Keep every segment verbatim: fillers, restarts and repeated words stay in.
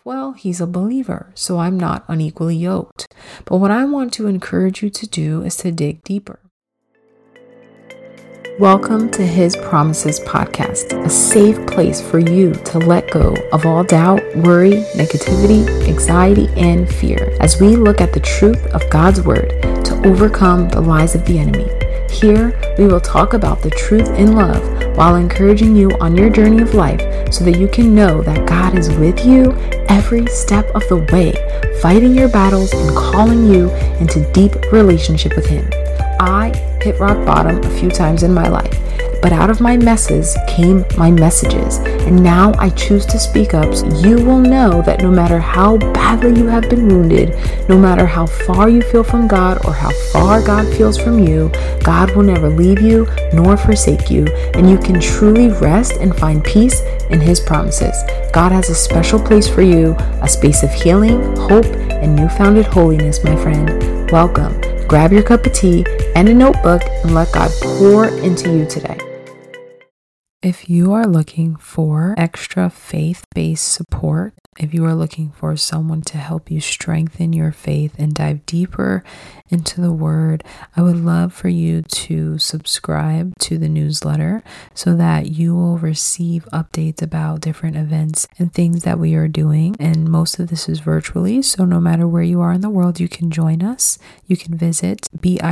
well, he's a believer, so I'm not unequally yoked. But what I want to encourage you to do is to dig deeper. Welcome to His Promises Podcast, a safe place for you to let go of all doubt, worry, negativity, anxiety, and fear as we look at the truth of God's Word to overcome the lies of the enemy. Here, we will talk about the truth in love while encouraging you on your journey of life so that you can know that God is with you every step of the way, fighting your battles and calling you into deep relationship with Him. I hit rock bottom a few times in my life, but out of my messes came my messages, and now I choose to speak up so you will know that no matter how badly you have been wounded, no matter how far you feel from God or how far God feels from you, God will never leave you nor forsake you, and you can truly rest and find peace in His promises. God has a special place for you, a space of healing, hope, and newfounded holiness, my friend. Welcome. Grab your cup of tea and a notebook and let God pour into you today. If you are looking for extra faith-based support, if you are looking for someone to help you strengthen your faith and dive deeper into the Word, I would love for you to subscribe to the newsletter so that you will receive updates about different events and things that we are doing. And most of this is virtually, so no matter where you are in the world, you can join us. You can visit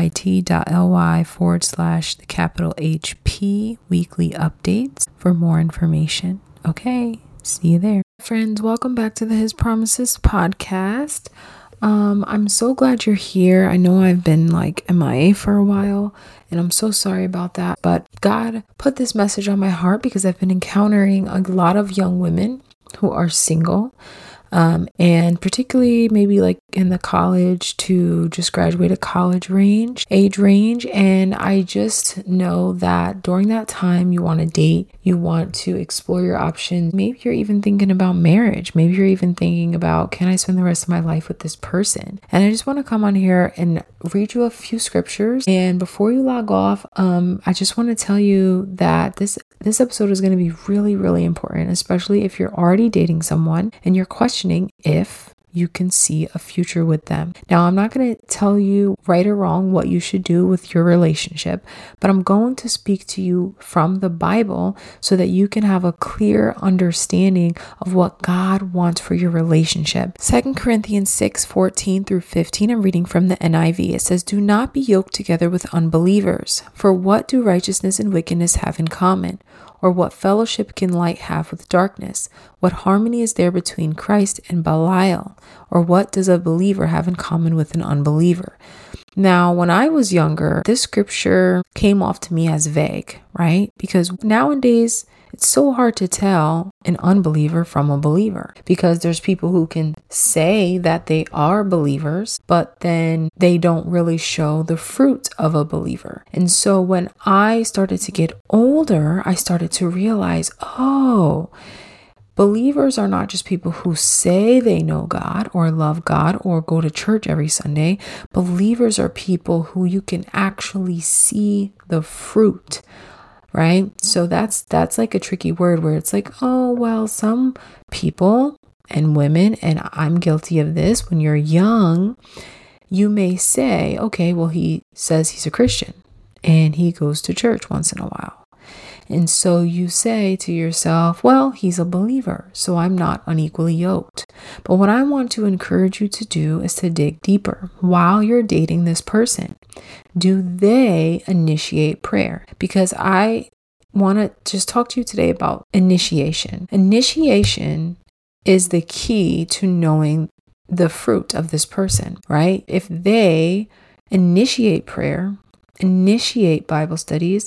bit.ly forward slash the capital H P weekly updates for more information. Okay, see you there. Friends, welcome back to the His Promises podcast. Um, I'm so glad you're here. I know I've been like M I A for a while, and I'm so sorry about that. But God put this message on my heart because I've been encountering a lot of young women who are single, um, and particularly maybe like in the college to just graduate college range, age range. And I just know that during that time, you want to date, you want to explore your options. Maybe you're even thinking about marriage. Maybe you're even thinking about, can I spend the rest of my life with this person? And I just want to come on here and read you a few scriptures. And before you log off, um, I just want to tell you that this This episode is going to be really, really important, especially if you're already dating someone and you're questioning if you can see a future with them. Now, I'm not going to tell you right or wrong what you should do with your relationship, but I'm going to speak to you from the Bible so that you can have a clear understanding of what God wants for your relationship. Second Corinthians six fourteen through fifteen, I'm reading from the N I V. It says, "Do not be yoked together with unbelievers. For what do righteousness and wickedness have in common? Or what fellowship can light have with darkness? What harmony is there between Christ and Belial? Or what does a believer have in common with an unbeliever?" Now, when I was younger, this scripture came off to me as vague, right? Because nowadays, it's so hard to tell an unbeliever from a believer because there's people who can say that they are believers, but then they don't really show the fruit of a believer. And so when I started to get older, I started to realize, oh, believers are not just people who say they know God or love God or go to church every Sunday. Believers are people who you can actually see the fruit. Right? So that's that's like a tricky word where it's like, oh, well, some people and women, and I'm guilty of this, when you're young, you may say, okay, well, he says he's a Christian and he goes to church once in a while. And so you say to yourself, well, he's a believer, so I'm not unequally yoked. But what I want to encourage you to do is to dig deeper. While you're dating this person, do they initiate prayer? Because I want to just talk to you today about initiation. Initiation is the key to knowing the fruit of this person, right? If they initiate prayer, initiate Bible studies,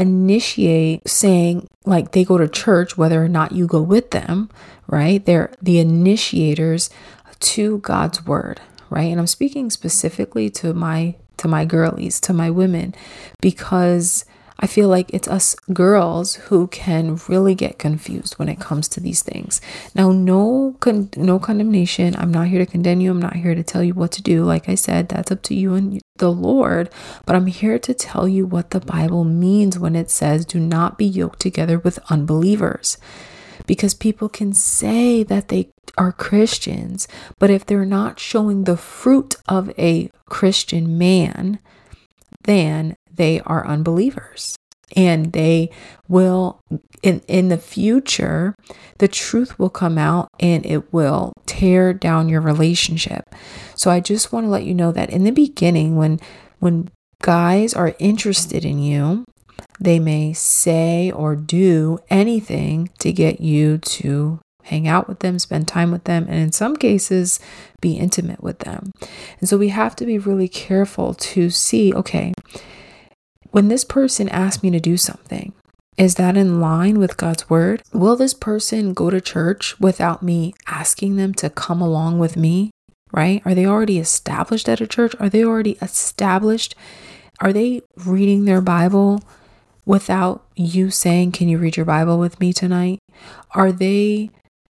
initiate saying like they go to church, whether or not you go with them, right? They're the initiators to God's word, right? And I'm speaking specifically to my, to my girlies, to my women, because I feel like it's us girls who can really get confused when it comes to these things. Now, no, con- no condemnation. I'm not here to condemn you. I'm not here to tell you what to do. Like I said, that's up to you and the Lord. But I'm here to tell you what the Bible means when it says, do not be yoked together with unbelievers. because people can say that they are Christians, but if they're not showing the fruit of a Christian man, then they are unbelievers. And they will, in, in the future, the truth will come out and it will tear down your relationship. So I just want to let you know that in the beginning, when when guys are interested in you, they may say or do anything to get you to hang out with them, spend time with them, and in some cases, be intimate with them. And so we have to be really careful to see, okay, when this person asks me to do something, is that in line with God's word? Will this person go to church without me asking them to come along with me, right? Are they already established at a church? Are they already established? Are they reading their Bible without you saying, can you read your Bible with me tonight? Are they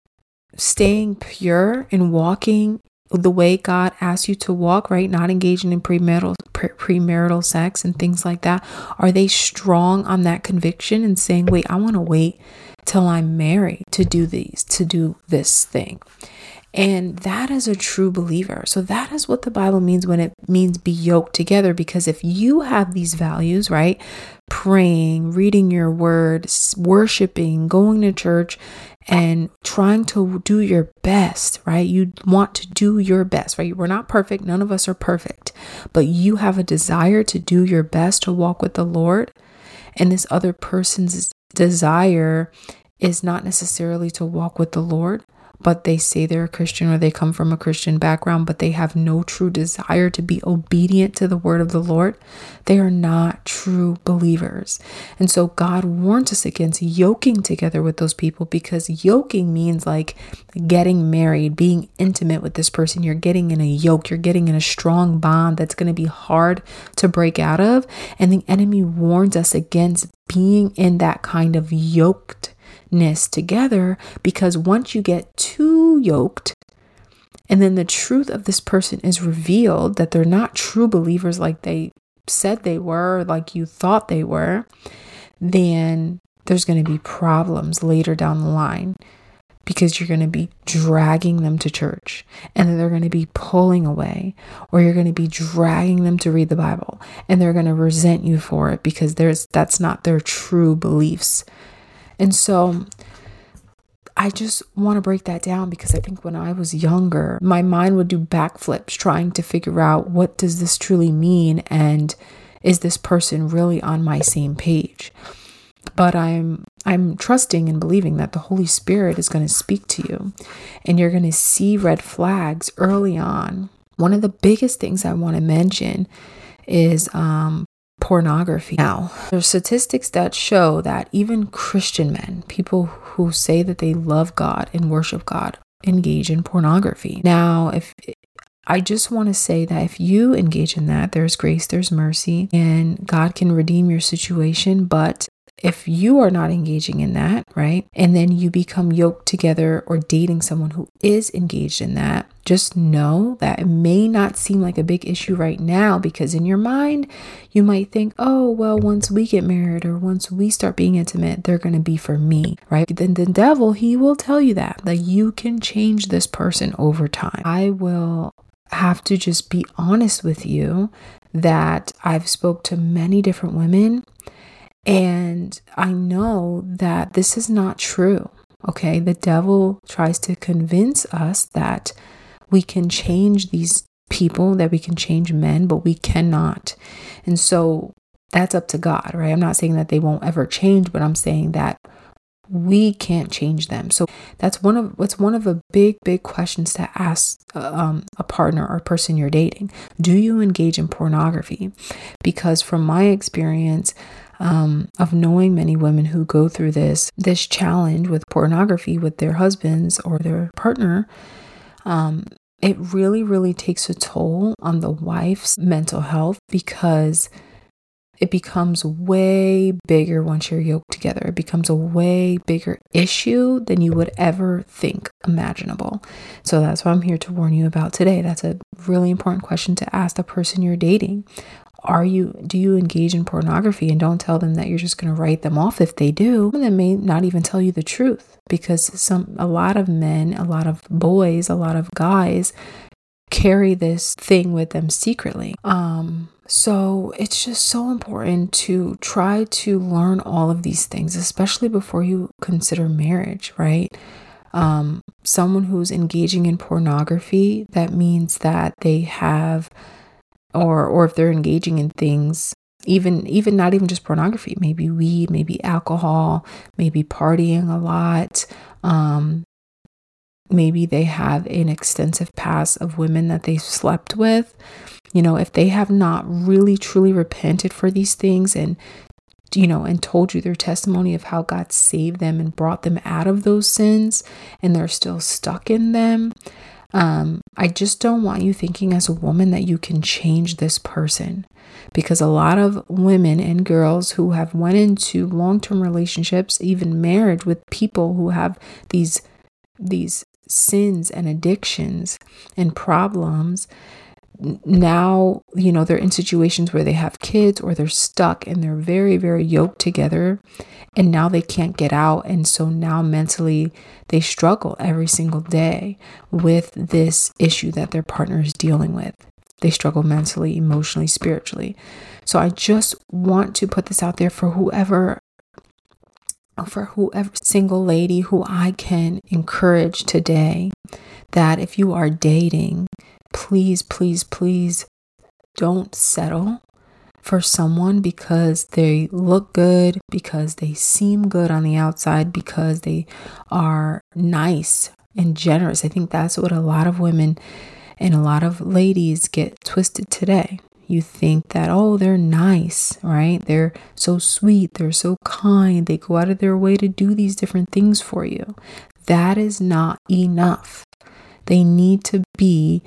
staying pure and walking the way God asks you to walk, right? Not engaging in premarital pre- premarital sex and things like that. Are they strong on that conviction and saying, wait, I want to wait till I'm married to do these, to do this thing? And that is a true believer. So that is what the Bible means when it means be yoked together. Because if you have these values, right? Praying, reading your word, worshiping, going to church, and trying to do your best, right? You want to do your best, right? We're not perfect. None of us are perfect, but you have a desire to do your best to walk with the Lord. And this other person's desire is not necessarily to walk with the Lord, but they say they're a Christian or they come from a Christian background, but they have no true desire to be obedient to the word of the Lord. They are not true believers. And so God warns us against yoking together with those people, because yoking means like getting married, being intimate with this person. You're getting in a yoke. You're getting in a strong bond that's going to be hard to break out of. And the enemy warns us against being in that kind of yoked together, because once you get too yoked and then the truth of this person is revealed, that they're not true believers like they said they were, like you thought they were, then there's going to be problems later down the line, because you're going to be dragging them to church and then they're going to be pulling away, or you're going to be dragging them to read the Bible and they're going to resent you for it because there's that's not their true beliefs. And so I just want to break that down, because I think when I was younger, my mind would do backflips trying to figure out, what does this truly mean? And is this person really on my same page? But I'm I'm trusting and believing that the Holy Spirit is going to speak to you, and you're going to see red flags early on. One of the biggest things I want to mention is um pornography. Now, there's statistics that show that even Christian men, people who say that they love God and worship God, engage in pornography. Now, if I just want to say that if you engage in that, there's grace, there's mercy, and God can redeem your situation. But if you are not engaging in that, right, and then you become yoked together or dating someone who is engaged in that, just know that it may not seem like a big issue right now, because in your mind, you might think, oh, well, once we get married or once we start being intimate, they're going to be for me, right? Then the devil, he will tell you that, that you can change this person over time. I will have to just be honest with you that I've spoke to many different women, and I know that this is not true. Okay. The devil tries to convince us that we can change these people, that we can change men, but we cannot. And so that's up to God, right? I'm not saying that they won't ever change, but I'm saying that we can't change them. So that's one of what's one of the big, big questions to ask um, a partner or person you're dating. Do you engage in pornography? Because from my experience, Um, of knowing many women who go through this, this challenge with pornography with their husbands or their partner, um, it really, really takes a toll on the wife's mental health, because it becomes way bigger once you're yoked together. It becomes a way bigger issue than you would ever think imaginable. So that's what I'm here to warn you about today. That's a really important question to ask the person you're dating. Are you, do you engage in pornography? And don't tell them that you're just going to write them off if they do. Some of them may not even tell you the truth, because some, a lot of men, a lot of boys, a lot of guys carry this thing with them secretly. Um, so it's just so important to try to learn all of these things, especially before you consider marriage, right? Um, someone who's engaging in pornography, that means that they have, or or if they're engaging in things, even even not even just pornography, maybe weed, maybe alcohol, maybe partying a lot, um, maybe they have an extensive past of women that they slept with. You know, if they have not really truly repented for these things and, you know, and told you their testimony of how God saved them and brought them out of those sins, and they're still stuck in them, um, I just don't want you thinking as a woman that you can change this person, because a lot of women and girls who have went into long-term relationships, even marriage, with people who have these these sins and addictions and problems, now, you know, they're in situations where they have kids or they're stuck and they're very, very yoked together, and now they can't get out. And so now mentally they struggle every single day with this issue that their partner is dealing with. They struggle mentally, emotionally, spiritually. So I just want to put this out there for whoever for whoever single lady who I can encourage today, that if you are dating, please, please, please don't settle for someone because they look good, because they seem good on the outside, because they are nice and generous. I think that's what a lot of women and a lot of ladies get twisted today. You think that, oh, they're nice, right? They're so sweet. They're so kind. They go out of their way to do these different things for you. That is not enough. They need to be,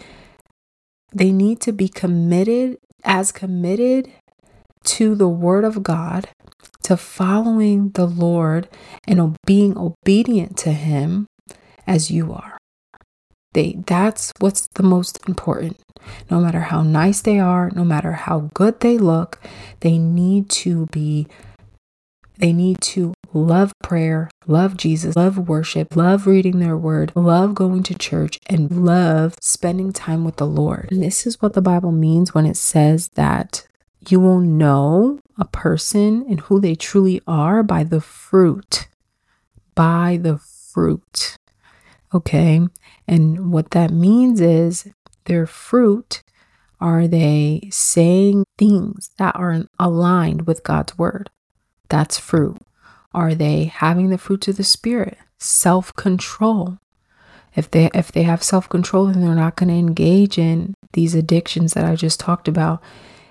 they need to be committed, as committed to the word of God, to following the Lord and being obedient to him as you are. They, that's what's the most important. No matter how nice they are, no matter how good they look, they need to be, they need to love prayer, love Jesus, love worship, love reading their word, love going to church, and love spending time with the Lord. And this is what the Bible means when it says that you will know a person and who they truly are by the fruit, by the fruit. Okay. And what that means is their fruit. Are they saying things that are aligned with God's word? That's fruit. Are they having the fruits of the Spirit? Self-control. If they if they have self-control, then they're not going to engage in these addictions that I just talked about.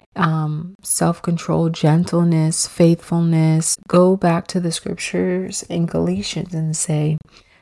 Um, self-control, gentleness, faithfulness. Go back to the scriptures in Galatians and say,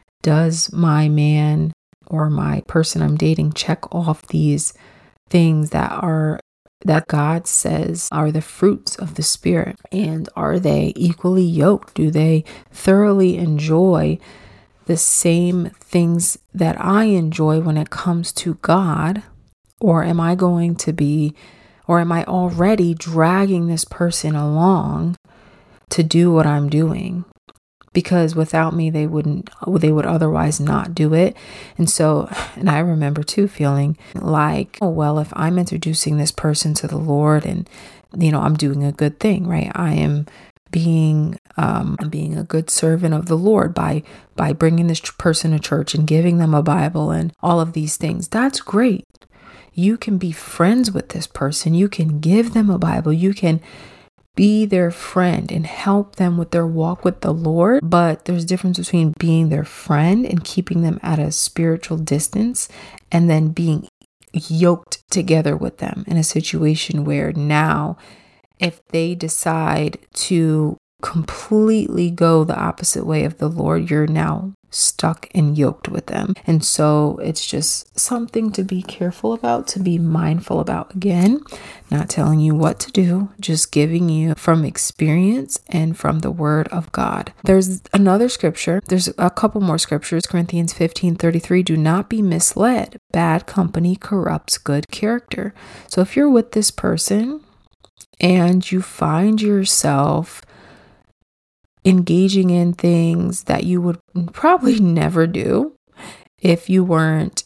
does my man or my person I'm dating check off these things that are that God says are the fruits of the Spirit? And are they equally yoked? Do they thoroughly enjoy the same things that I enjoy when it comes to God? Or am I going to be, or am I already dragging this person along to do what I'm doing? Because without me, they wouldn't, they would otherwise not do it. And so, and I remember too feeling like, oh, well, if I'm introducing this person to the Lord and, you know, I'm doing a good thing, right? I am being, um, being a good servant of the Lord by, by bringing this person to church and giving them a Bible and all of these things. That's great. You can be friends with this person. You can give them a Bible. You can be their friend and help them with their walk with the Lord. But there's a difference between being their friend and keeping them at a spiritual distance, and then being yoked together with them in a situation where now, if they decide to completely go the opposite way of the Lord, you're now stuck and yoked with them. And so it's just something to be careful about, to be mindful about. Again, not telling you what to do, just giving you from experience and from the word of God. There's another scripture. There's a couple more scriptures. Corinthians fifteen thirty-three, do not be misled. Bad company corrupts good character. So if you're with this person and you find yourself engaging in things that you would probably never do if you weren't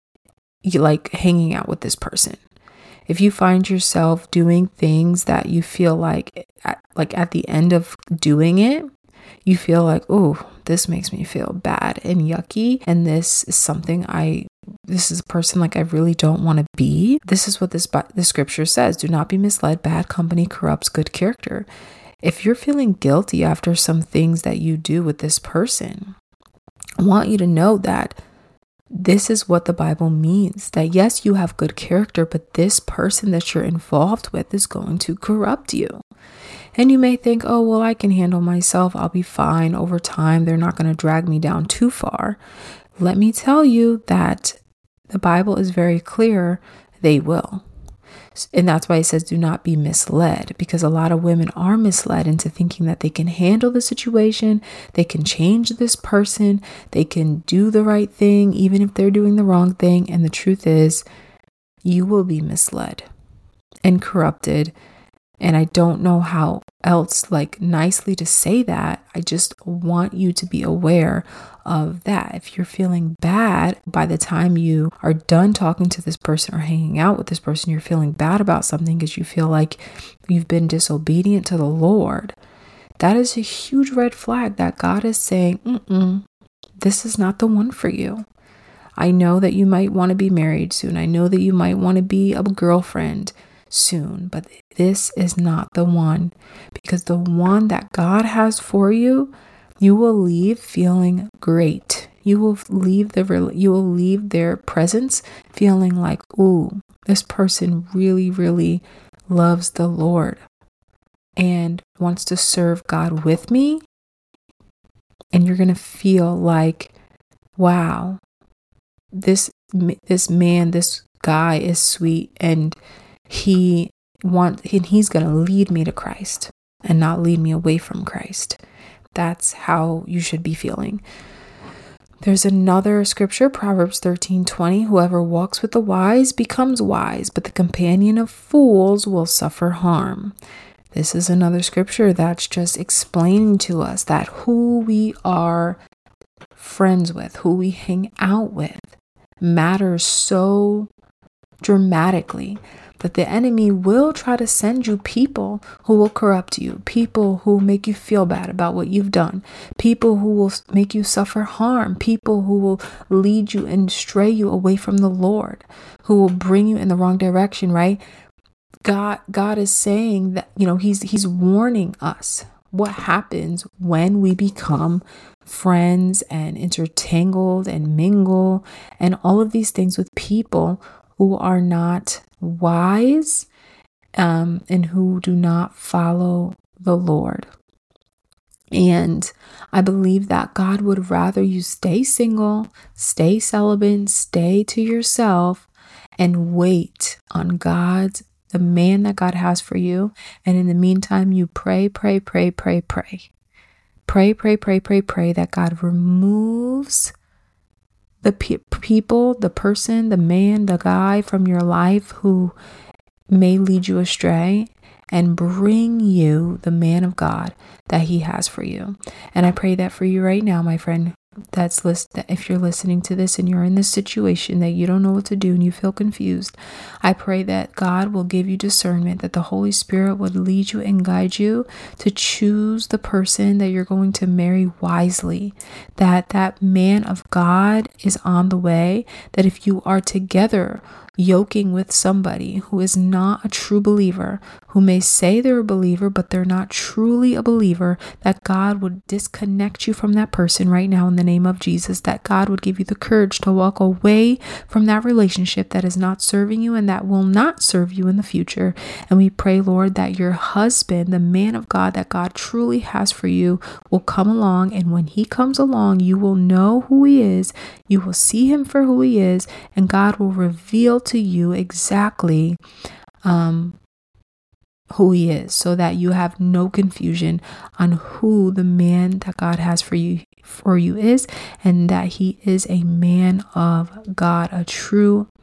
like hanging out with this person. If you find yourself doing things that you feel like at, like at the end of doing it, you feel like, oh, this makes me feel bad and yucky, and this is something I this is a person like I really don't want to be. This is what this the scripture says: do not be misled. Bad company corrupts good character. If you're feeling guilty after some things that you do with this person, I want you to know that this is what the Bible means, that yes, you have good character, but this person that you're involved with is going to corrupt you. And you may think, oh, well, I can handle myself. I'll be fine over time. They're not going to drag me down too far. Let me tell you that the Bible is very clear. They will. And that's why it says do not be misled, because a lot of women are misled into thinking that they can handle the situation. They can change this person. They can do the right thing, even if they're doing the wrong thing. And the truth is, you will be misled and corrupted. And I don't know how else like nicely to say that. I just want you to be aware of that. If you're feeling bad by the time you are done talking to this person or hanging out with this person, you're feeling bad about something because you feel like you've been disobedient to the Lord. That is a huge red flag that God is saying, Mm-mm, this is not the one for you. I know that you might want to be married soon. I know that you might want to be a girlfriend soon, but this is not the one, because the one that God has for you, you will leave feeling great. You will leave the you will leave their presence feeling like, ooh, this person really, really loves the Lord and wants to serve God with me. And you're going to feel like, wow, this this man, this guy is sweet, and he want and he's going to lead me to Christ and not lead me away from Christ. That's how you should be feeling. There's another scripture, Proverbs thirteen twenty. Whoever walks with the wise becomes wise, but the companion of fools will suffer harm. This is another scripture that's just explaining to us that who we are friends with, who we hang out with, matters so dramatically. That the enemy will try to send you people who will corrupt you, people who make you feel bad about what you've done, people who will make you suffer harm, people who will lead you and stray you away from the Lord, who will bring you in the wrong direction, right? God, God is saying that, you know, he's, he's warning us what happens when we become friends and intertangled and mingle and all of these things with people who are not wise um, and who do not follow the Lord. And I believe that God would rather you stay single, stay celibate, stay to yourself, and wait on God's, the man that God has for you. And in the meantime, you pray, pray, pray, pray, pray. Pray, pray, pray, pray, pray that God removes the pe- people, the person, the man, the guy from your life who may lead you astray, and bring you the man of God that he has for you. And I pray that for you right now, my friend, that's list that if you're listening to this and you're in this situation that you don't know what to do and you feel confused, I pray that God will give you discernment, that the Holy Spirit would lead you and guide you to choose the person that you're going to marry wisely, that that man of God is on the way, that if you are together yoking with somebody who is not a true believer, who may say they're a believer, but they're not truly a believer, that God would disconnect you from that person right now in the name of Jesus, that God would give you the courage to walk away from that relationship that is not serving you and that will not serve you in the future. And we pray, Lord, that your husband, the man of God that God truly has for you, will come along. And when he comes along, you will know who he is. You will see him for who he is, and God will reveal to you exactly um, who he is, so that you have no confusion on who the man that God has for you for you is, and that he is a man of God, a true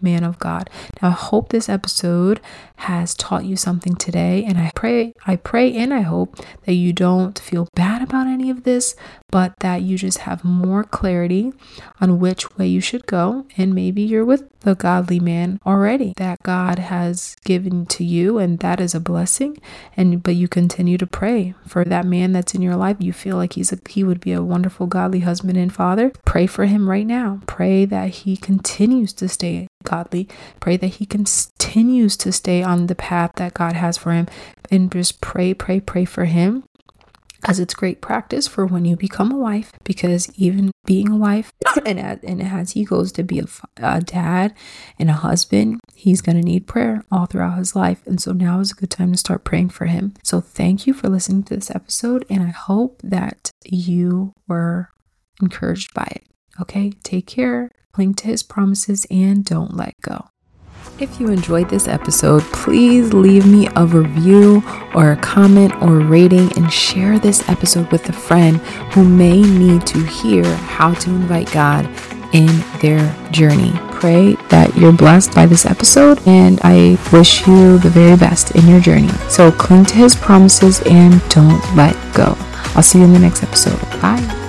man of God. Now, I hope this episode has taught you something today, and I pray, I pray and I hope that you don't feel bad about any of this, but that you just have more clarity on which way you should go. And maybe you're with the godly man already that God has given to you, and that is a blessing. And but you continue to pray for that man that's in your life. You feel like he's a, he would be a wonderful godly husband and father. Pray for him right now. Pray that he continues to stay godly. Pray that he continues to stay on the path that God has for him, and just pray, pray, pray for him. As it's great practice for when you become a wife, because even being a wife and as, and as he goes to be a, a dad and a husband, he's going to need prayer all throughout his life. And so now is a good time to start praying for him. So thank you for listening to this episode, and I hope that you were encouraged by it. Okay, take care, cling to his promises, and don't let go. If you enjoyed this episode, please leave me a review or a comment or a rating, and share this episode with a friend who may need to hear how to invite God in their journey. Pray that you're blessed by this episode, and I wish you the very best in your journey. So cling to his promises and don't let go. I'll see you in the next episode. Bye.